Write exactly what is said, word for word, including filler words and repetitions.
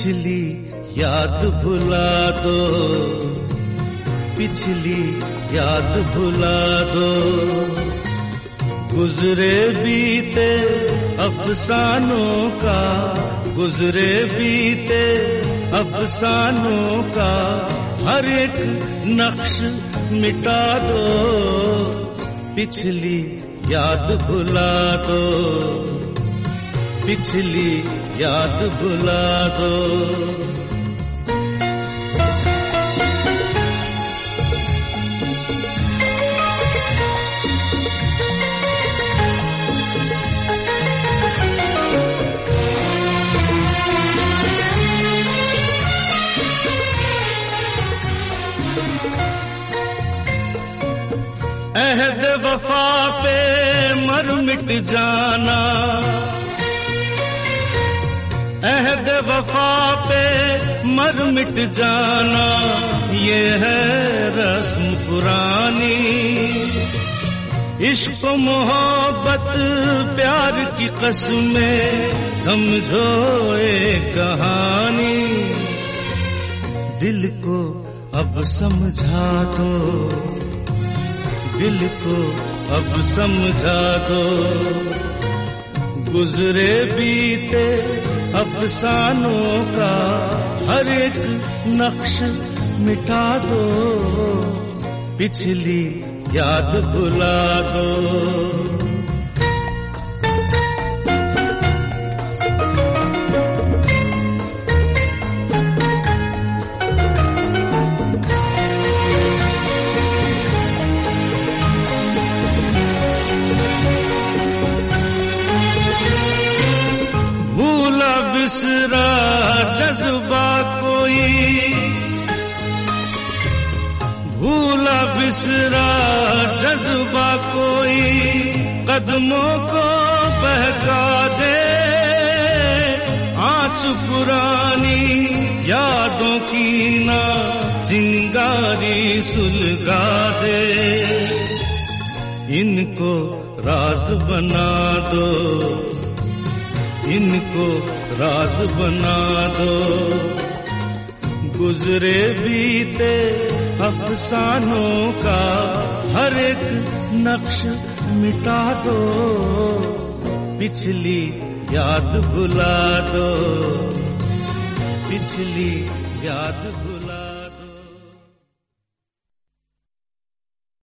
पिछली याद भुला दो, पिछली याद भुला दो। गुजरे बीते अफसानों का, गुजरे बीते अफसानों का हर एक नक्श मिटा दो, पिछली याद भुला दो, पिछली याद भुला दो। अहद वफा पे मर मिट जाना, अहद वफा पे मर मिट जाना, ये है रस्म पुरानी। इश्क मोहब्बत प्यार की कसमें समझो एक कहानी। दिल को अब समझा दो, दिल को अब समझा दो। गुजरे बीते अफसानों का हर एक नक्श मिटा दो, पिछली याद भुला दो। बिसरा जज्बा कोई, भूला बिसरा जज्बा कोई, कदमों को बहका दे। आँच पुरानी यादों की ना चिंगारी सुलगा दे। इनको राज बना दो, इनको राज बना दो। गुजरे बीते अफसानों का हर एक नक्श मिटा दो, पिछली याद भुला दो, पिछली याद भुला